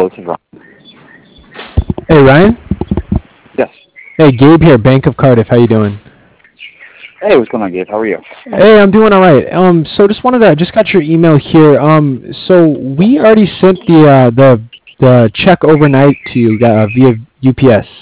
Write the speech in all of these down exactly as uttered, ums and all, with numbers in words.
Hello, this is Ron. Hey, Ryan. Yes. Hey, Gabe here, Bank of Cardiff. How you doing? Hey, what's going on, Gabe? How are you? Hey, I'm doing all right. Um, so just wanted to just got your email here. Um, so we already sent the uh, the the check overnight to you uh, via U P S.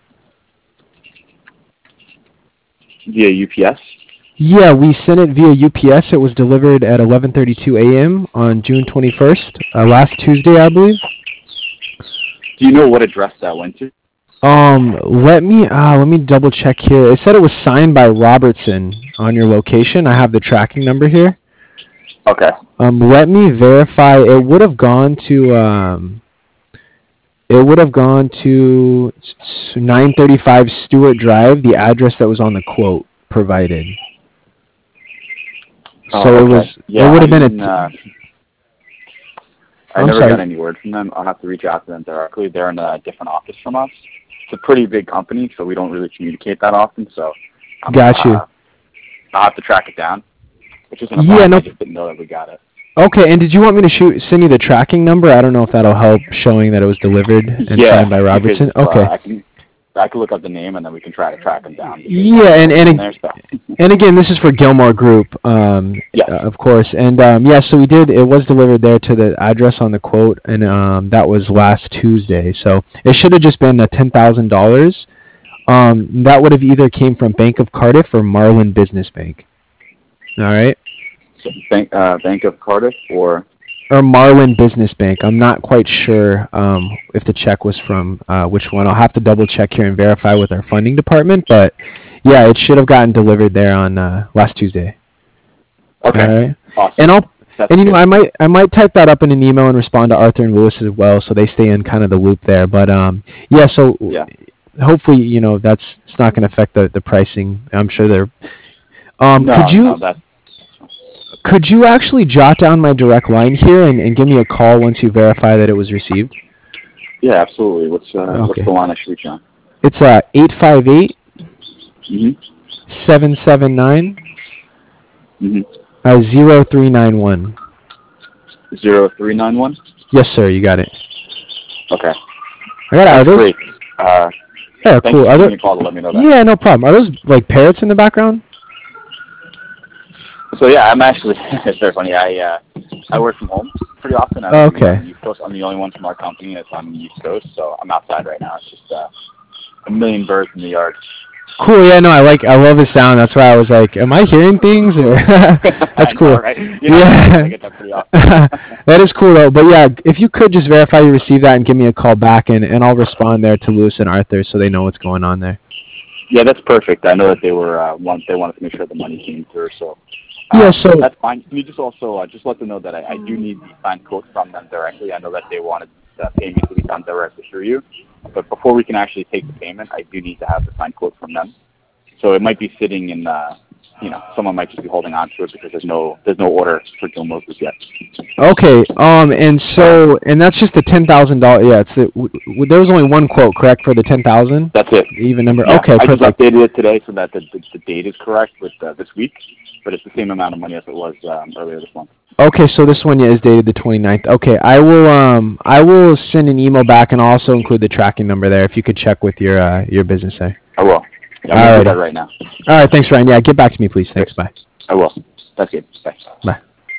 Via U P S? Yeah, we sent it via U P S. It was delivered at eleven thirty-two a.m. on June twenty-first, uh, last Tuesday, I believe. Do you know what address that went to? Um, let me uh, let me double check here. It said it was signed by Robertson on your location. I have the tracking number here. Okay. Um, let me verify. It would have gone to um, it would have gone to nine thirty-five Stewart Drive, the address that was on the quote provided. Oh, So okay. it was. Yeah, it would have I been mean, a. uh, I I'm never sorry. got any word from them. I'll have to reach out to them directly. They're in a different office from us. It's a pretty big company, so we don't really communicate that often. So, I'm, Got you. Uh, I'll have to track it down. Which isn't a Yeah, problem. no. I just didn't know that we got it. Okay, and did you want me to shoot send you the tracking number? I don't know if that'll help showing that it was delivered and Yeah, signed by Robertson. because, Okay. Uh, I can I can look up the name and then we can try to track them down. Yeah, and and there, so. and again, this is for Gilmore Group, um, Yes. uh, of course. And um, yeah, so we did. It was delivered there to the address on the quote, and um, that was last Tuesday. So it should have just been a ten thousand dollars. Um, that would have either came from Bank of Cardiff or Marlin Business Bank. All right. So Bank uh, Bank of Cardiff or. Or Marlin Business Bank. I'm not quite sure um, if the check was from uh, which one. I'll have to double check here and verify with our funding department. But yeah, it should have gotten delivered there on uh, last Tuesday. Okay. All right. Awesome. And I'll That's and you know good. I might I might type that up in an email and respond to Arthur and Lewis as well, so they stay in kind of the loop there. But um, yeah, so yeah. hopefully you know that's it's not going to affect the the pricing. I'm sure they're. Um, no, could you? No, that's Could you actually jot down my direct line here and, and give me a call once you verify that it was received? Yeah, absolutely. What's uh, Okay. what's the line I should reach on? It's uh eight five eight Mhm. seven seven nine Mhm. uh zero three nine one. Zero three nine one. Yes, sir. You got it. Okay. I got That's others. great. Uh, Yeah, thanks cool. for Are giving there, me a call to let me know that. yeah, no problem. Are those like parrots in the background? So yeah, I'm actually. It's very funny. I uh, I work from home pretty often. I'm Oh, on okay. the East Coast. I'm the only one from our company that's on the East Coast, so I'm outside right now. It's just uh, a million birds in the yard. Cool. Yeah, no, I like. I love the sound. That's why I was like, am I hearing things? Or that's I cool. know, right? You know, Yeah. I get that pretty often. That is cool though. But yeah, if you could just verify you received that and give me a call back, and, and I'll respond there to Lewis and Arthur so they know what's going on there. Yeah, that's perfect. I know that they were uh, want they wanted to make sure the money came through, so um, Yeah, so that's fine. Can you just also uh, just let them know that I, I do need the signed quote from them directly? I know that they wanted the payment to be done directly through you, but before we can actually take the payment, I do need to have the signed quote from them. So it might be sitting in, uh, you know, someone might just be holding on to it because there's no there's no order for Gilmore Group yet. okay, um, and so and that's just the ten thousand dollars. Yeah, it's the, w- w- there was only one quote, correct, for the ten thousand. That's it. Even number. Yeah, Okay, I perfect. just updated it today so that the, the, the date is correct with uh, this week, but it's the same amount of money as it was um, earlier this month. Okay, so this one yeah, is dated the twenty-ninth. Okay, I will um I will send an email back and also include the tracking number there if you could check with your uh, your business there. I will. Yeah, I'm All going to right. do that right now. All right, thanks, Ryan. Yeah, get back to me, please. Thanks. Bye. I will. That's it. Bye. Bye.